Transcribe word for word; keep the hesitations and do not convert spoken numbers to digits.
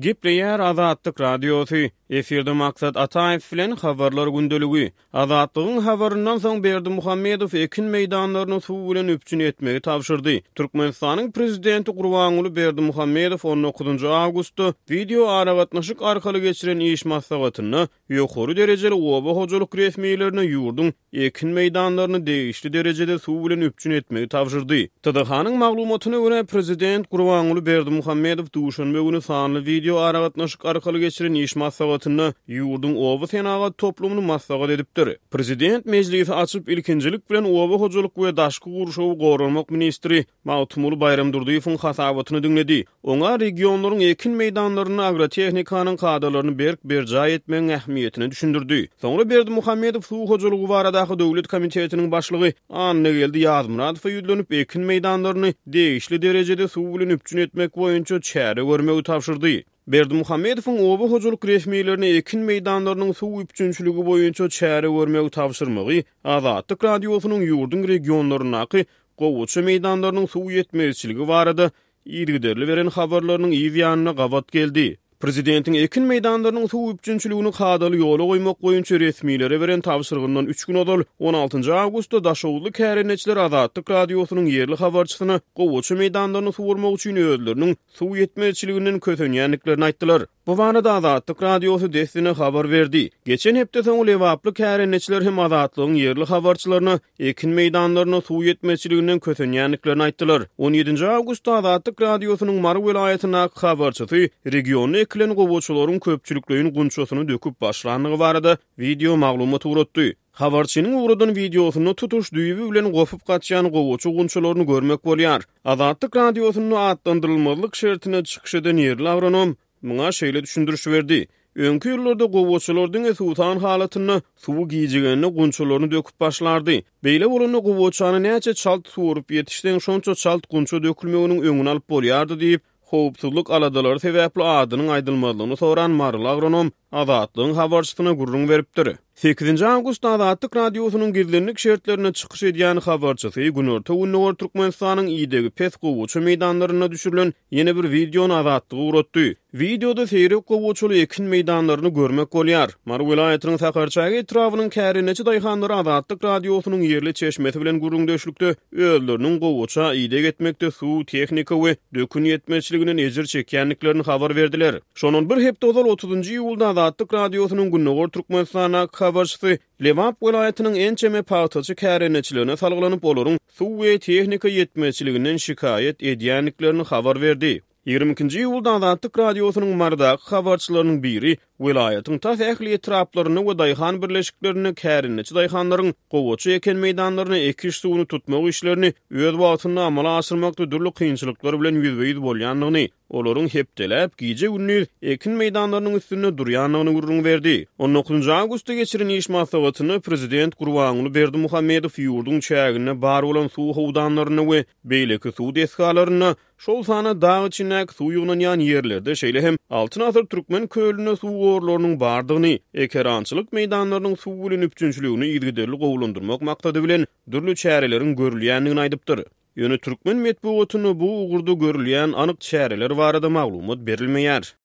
Gepleyer Azatlyk Radiosu. Eferde maksat Ataev bilen habarlar gündeligi. Azatlygyň habaryndan soň Berdi Muhammedow ekin meýdanlaryny suw bilen üpçün etmegi tapşyrdy. Türkmenistanyň prezidenti Gurbanuly Berdi Muhammedow on dokuzunçy awgustda video aragatnaşyk arkaly geçiren iş maslahatyny ýokary derejeli oba hojalyk resmiýetlerine ýurdun ekin meýdanlaryny degişli derejede suw bilen üpçün etmegi tapşyrdy. T D H-nyň maglumatyna görä prezident Gurbanuly Berdi Muhammedow duşanbe güni sanly video aragatnaşyk arkaly geçiren iş maslahatyny ýurdun oba senagat toplumyny maslahat edipdir. Prezident mejlisi açyp ilkinjilik bilen oba hojalyk we daşky gurşawy gorunmak ministri Mawtumul Bayram Durduýewiň hasabatyny dinledi. Oňa regionlaryň ekin meýdanlaryny agrotehnikanyň kadrlaryny berk berjaý etmegiň ähmiýetini düşündirdi. Soňra Berdi Muhammedow suw hojalygy baradaky döwlet komitetiniň başlygy Anna geldi Ýazmuradowa ýüzlenip ekin meýdanlaryny degişli derejede suw bilen üpçün etmek boýunça çäre görmegi tapşyrdy. Berdi Muhammedowyň oba hojalyk resmiýetlerine ekin meýdanlarynyň suw üpçünçiligi boýunça çäre görmegi tapşyrmagy Azatlyk Radiosynyň ýurdun regionlarynaky gowuçy meýdanlarynyň suw ýetmezçiligi barada ýergiderli beren habarlarynyň ýygyanyna gabat geldi. Prezidentiň ekin meýdanlarynyň suw üpçünçiligini hadaly ýola goýmak boýunça resmiýetlere beren tapşyrygyndan üç gün odal on altyncy awgustda Daşowly kärenetçiler Azatlyk Radiosynyň ýerli habarçysyna gowuçy meýdanlaryny suwurmak üçin özleriniň suw ýetmezçiliginden kösenýänliklerini aýtdylar. Bu barada Azatlyk Radiosy destine habar berdi. Geçen hepde soň lewaply kärenetçiler hem Azatlygyň ýerli habarçylaryna ekin meýdanlaryna suw ýetmezçiliginden kösenýänliklerini aýtdylar. on ýedinçi awgustda Azatlyk Radiosynyň Mary welaýatyna habarçysy regiony eklen gowuçularyň köpçülikleýin gunçasyny döküp başlandygy barada video maglumat uratdy. Habarçynyň uradan videosyny tutuş düýbi bilen gopup gaçýan gowuçy gunçalaryny görmek bolýar. Azatlyk Radiosynyň atlandyrylmalyk şertine çykyş eden ýerli agronom muňa şeýle düşündiriş berdi. Öňkü ýyllarda gowuçylardyň esutan halatyny suw giýjegeni gunçalaryny döküp başlardy. Beýle bolany gowuçany näçe çalt suwurup ýetişden şonça çalt gunça dökülmeginiň öňüni alyp bolýardy diýip howpsuzlyk aladalary sebäpli adynyň aýdylmalygyny soran marly agronom Azatlygyň habarçysyna gurrun beripdir. sekizinçi awgust Azatlyk Radiosynyň gizlenlik şertlerine çykyş edýän habarçysy Günorta Unnur Türkmenistanyň ýerdägi pes gowuçy meýdanlaryna düşürilen ýene bir videony Azatlygy uratdy. Videoda seýrek gowuçyly ekin meýdanlaryny görmek bolýar. Mary welaýatynyň Sakarçagy etrawynyň kärenetçi daýhanlary Azatlyk Radiosynyň ýerli çeşmesi bilen gurrundaşlykda özleriniň gowuça ýydyk etmekde suw tehnika we dökün ýetmezçiliginden ejir çekýänliklerini habar berdiler. Şonuň bir hepde odal otuzunçy ýylda Azatlyk Radiosynyň Günnäwür Türkmenistana habarçysy Lewap welaýatynyň ençeme pagtaçy kärenetçilerine salgylanyp olaryň suw we tehnika ýetmezçiliginden şikaýet edýänliklerini habar berdi. ýygrimi ikinji ýylda Azatlyk Radiosynyň mardaky habarçylarynyň biri welaýatyň ta ähli etraplaryny we daýhan birleşiklerini kärenetçi daýhanlaryň gowuçy eken meýdanlaryny ekiş suwuny tutmak işlerini öz wagtyny amala aşyrmakda dürli kynçylyklar bilen ýüzbeýiz bolýanlygyny, olaryň hepdelep giýje günni ekin meýdanlarynyň üstüne durýanlygyny gurrun berdi. on dokuzunçy awgustda geçiren iş maslahatyny prezident Gurbanuly Berdi Muhammedow ýurdun çägine bar bolan suw howdanlaryny we beýleki suw deskalaryny şol sana dağ içindäki suw ýygnanan ýerlerde şeýle hem altyn asyr türkmen köýlüne suw gorlarynyň bardygyny, ekerançylyk meýdanlarynyň suw bilen üpçünçiligini ýygyderli gowulandyrmak maksady bilen dürli çäreleriň görülýändigini aýdypdyr. Ýöne türkmen medeniýetine bu ugurda görülýän anyk çäreler barada maglumat berilmeýär.